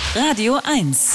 Radio 1.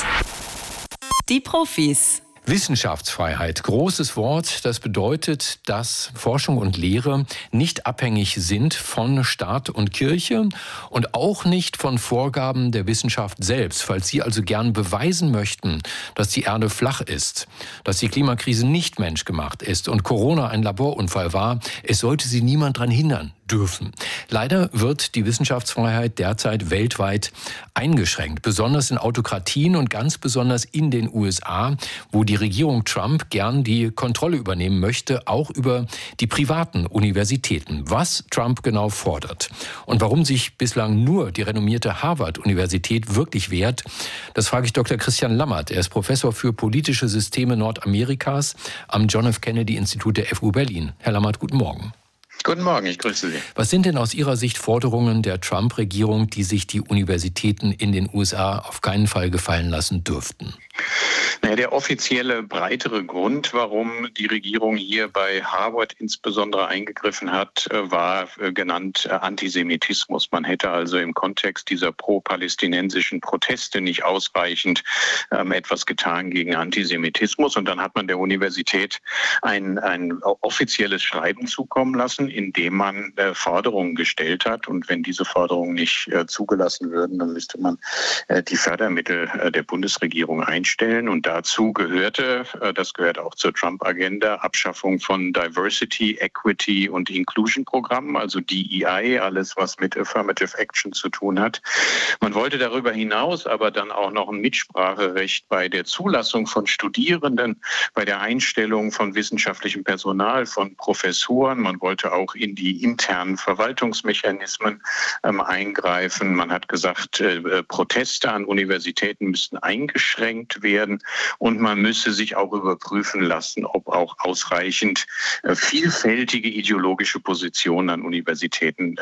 Die Profis. Wissenschaftsfreiheit, großes Wort, das bedeutet, dass Forschung und Lehre nicht abhängig sind von Staat und Kirche und auch nicht von Vorgaben der Wissenschaft selbst. Falls Sie also gern beweisen möchten, dass die Erde flach ist, dass die Klimakrise nicht menschgemacht ist und Corona ein Laborunfall war, es sollte Sie niemand daran hindern dürfen. Leider wird die Wissenschaftsfreiheit derzeit weltweit eingeschränkt, besonders in Autokratien und ganz besonders in den USA, wo die Regierung Trump gern die Kontrolle übernehmen möchte, auch über die privaten Universitäten. Was Trump genau fordert und warum sich bislang nur die renommierte Harvard-Universität wirklich wehrt, das frage ich Dr. Christian Lammert. Er ist Professor für politische Systeme Nordamerikas am John F. Kennedy Institut der FU Berlin. Herr Lammert, guten Morgen. Guten Morgen, ich grüße Sie. Was sind denn aus Ihrer Sicht Forderungen der Trump-Regierung, die sich die Universitäten in den USA auf keinen Fall gefallen lassen dürften? Naja, der offizielle breitere Grund, warum die Regierung hier bei Harvard insbesondere eingegriffen hat, war genannt Antisemitismus. Man hätte also im Kontext dieser pro-palästinensischen Proteste nicht ausreichend etwas getan gegen Antisemitismus. Und dann hat man der Universität ein offizielles Schreiben zukommen lassen, in dem man Forderungen gestellt hat. Und wenn diese Forderungen nicht zugelassen würden, dann müsste man die Fördermittel der Bundesregierung einstellen. Und dazu gehörte, das gehört auch zur Trump-Agenda, Abschaffung von Diversity, Equity und Inclusion-Programmen, also DEI, alles was mit Affirmative Action zu tun hat. Man wollte darüber hinaus aber dann auch noch ein Mitspracherecht bei der Zulassung von Studierenden, bei der Einstellung von wissenschaftlichem Personal, von Professoren. Man wollte auch in die internen Verwaltungsmechanismen eingreifen. Man hat gesagt, Proteste an Universitäten müssten eingeschränkt werden und man müsse sich auch überprüfen lassen, ob auch ausreichend vielfältige ideologische Positionen an Universitäten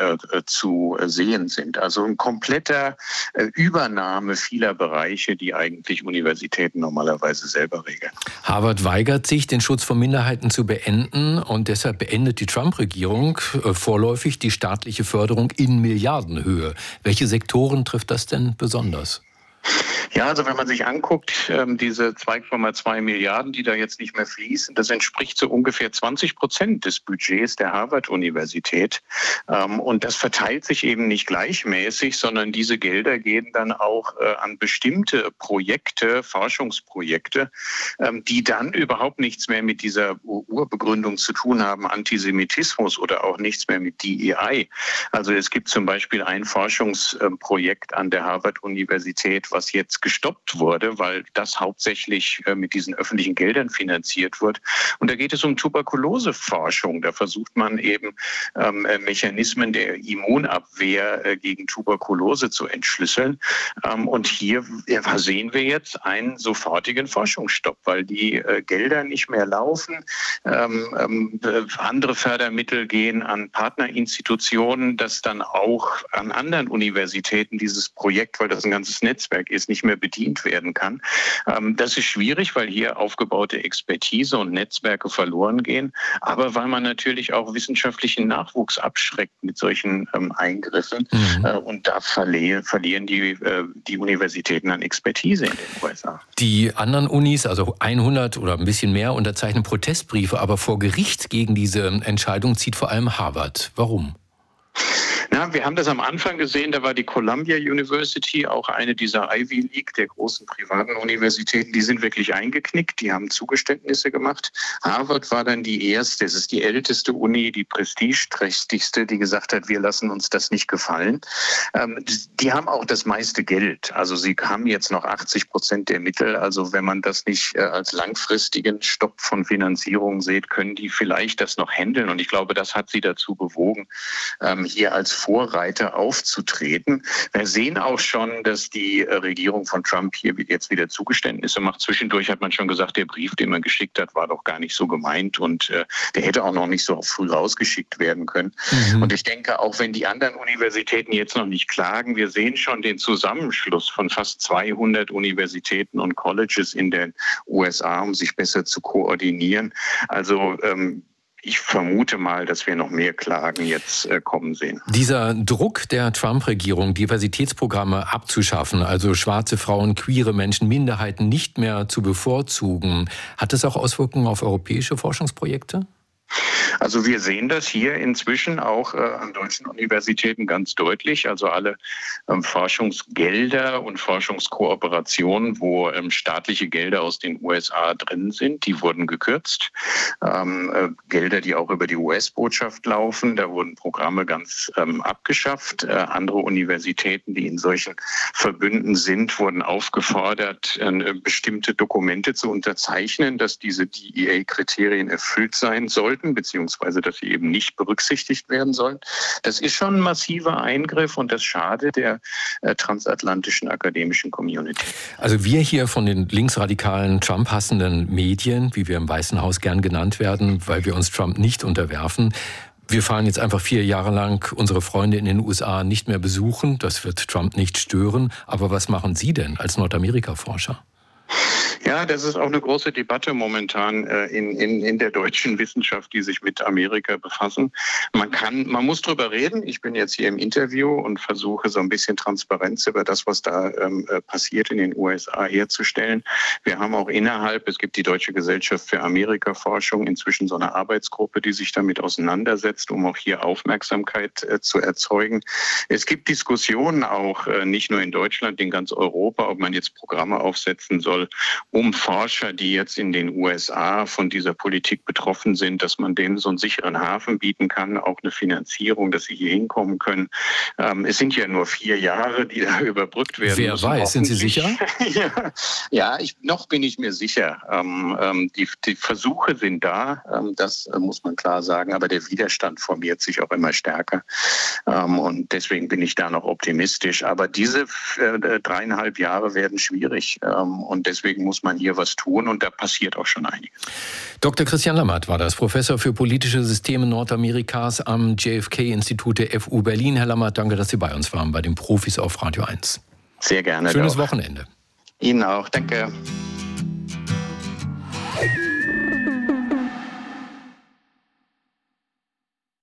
zu sehen sind. Also ein kompletter Übernahme vieler Bereiche, die eigentlich Universitäten normalerweise selber regeln. Harvard weigert sich, den Schutz von Minderheiten zu beenden und deshalb beendet die Trump-Regierung vorläufig die staatliche Förderung in Milliardenhöhe. Welche Sektoren trifft das denn besonders? Ja, also wenn man sich anguckt, diese 2,2 Milliarden, die da jetzt nicht mehr fließen, das entspricht so ungefähr 20% des Budgets der Harvard-Universität. Und das verteilt sich eben nicht gleichmäßig, sondern diese Gelder gehen dann auch an bestimmte Projekte, Forschungsprojekte, die dann überhaupt nichts mehr mit dieser Urbegründung zu tun haben, Antisemitismus oder auch nichts mehr mit DEI. Also es gibt zum Beispiel ein Forschungsprojekt an der Harvard-Universität, was jetzt gestoppt wurde, weil das hauptsächlich mit diesen öffentlichen Geldern finanziert wird. Und da geht es um Tuberkuloseforschung. Da versucht man eben Mechanismen der Immunabwehr gegen Tuberkulose zu entschlüsseln. Und hier sehen wir jetzt einen sofortigen Forschungsstopp, weil die Gelder nicht mehr laufen. Andere Fördermittel gehen an Partnerinstitutionen, dass dann auch an anderen Universitäten dieses Projekt, weil das ein ganzes Netzwerk ist, nicht mehr bedient werden kann. Das ist schwierig, weil hier aufgebaute Expertise und Netzwerke verloren gehen, aber weil man natürlich auch wissenschaftlichen Nachwuchs abschreckt mit solchen Eingriffen. Und da verlieren die Universitäten an Expertise in den USA. Die anderen Unis, also 100 oder ein bisschen mehr, unterzeichnen Protestbriefe, aber vor Gericht gegen diese Entscheidung zieht vor allem Harvard. Warum? Ja, wir haben das am Anfang gesehen, da war die Columbia University, auch eine dieser Ivy League, der großen privaten Universitäten, die sind wirklich eingeknickt, die haben Zugeständnisse gemacht. Harvard war dann die erste, das ist die älteste Uni, die prestigeträchtigste, die gesagt hat, wir lassen uns das nicht gefallen. Die haben auch das meiste Geld, also sie haben jetzt noch 80% der Mittel, also wenn man das nicht als langfristigen Stopp von Finanzierung sieht, können die vielleicht das noch handeln und ich glaube, das hat sie dazu bewogen, hier als Vorreiter aufzutreten. Wir sehen auch schon, dass die Regierung von Trump hier jetzt wieder Zugeständnisse macht. Zwischendurch hat man schon gesagt, der Brief, den man geschickt hat, war doch gar nicht so gemeint und der hätte auch noch nicht so früh rausgeschickt werden können. Und ich denke, auch wenn die anderen Universitäten jetzt noch nicht klagen, wir sehen schon den Zusammenschluss von fast 200 Universitäten und Colleges in den USA, um sich besser zu koordinieren. Also ich vermute mal, dass wir noch mehr Klagen jetzt kommen sehen. Dieser Druck der Trump-Regierung, Diversitätsprogramme abzuschaffen, also schwarze Frauen, queere Menschen, Minderheiten nicht mehr zu bevorzugen, hat das auch Auswirkungen auf europäische Forschungsprojekte? Also wir sehen das hier inzwischen auch an deutschen Universitäten ganz deutlich. Also alle Forschungsgelder und Forschungskooperationen, wo staatliche Gelder aus den USA drin sind, die wurden gekürzt. Gelder, die auch über die US-Botschaft laufen, da wurden Programme ganz abgeschafft. Andere Universitäten, die in solchen Verbünden sind, wurden aufgefordert, bestimmte Dokumente zu unterzeichnen, dass diese DEA-Kriterien erfüllt sein sollten, beziehungsweise dass sie eben nicht berücksichtigt werden sollen. Das ist schon ein massiver Eingriff und das schadet der transatlantischen akademischen Community. Also wir hier von den linksradikalen, Trump-hassenden Medien, wie wir im Weißen Haus gern genannt werden, weil wir uns Trump nicht unterwerfen, wir fahren jetzt einfach 4 Jahre lang unsere Freunde in den USA nicht mehr besuchen. Das wird Trump nicht stören. Aber was machen Sie denn als Nordamerika-Forscher? Ja, das ist auch eine große Debatte momentan in der deutschen Wissenschaft, die sich mit Amerika befassen. Man muss drüber reden. Ich bin jetzt hier im Interview und versuche so ein bisschen Transparenz über das, was da passiert in den USA herzustellen. Wir haben auch es gibt die Deutsche Gesellschaft für Amerika-Forschung, inzwischen so eine Arbeitsgruppe, die sich damit auseinandersetzt, um auch hier Aufmerksamkeit zu erzeugen. Es gibt Diskussionen auch nicht nur in Deutschland, in ganz Europa, ob man jetzt Programme aufsetzen soll, um Forscher, die jetzt in den USA von dieser Politik betroffen sind, dass man denen so einen sicheren Hafen bieten kann, auch eine Finanzierung, dass sie hier hinkommen können. Es sind ja nur 4 Jahre, die da überbrückt werden. Wer weiß, sind Sie sicher? Noch bin ich mir sicher. Die Versuche sind da, das muss man klar sagen, aber der Widerstand formiert sich auch immer stärker. Und deswegen bin ich da noch optimistisch. Aber diese 3,5 Jahre werden schwierig. Und deswegen muss man hier was tun und da passiert auch schon einiges. Dr. Christian Lammert war das, Professor für politische Systeme Nordamerikas am JFK-Institut der FU Berlin. Herr Lammert, danke, dass Sie bei uns waren, bei den Profis auf Radio 1. Sehr gerne. Schönes Wochenende. Ihnen auch, danke.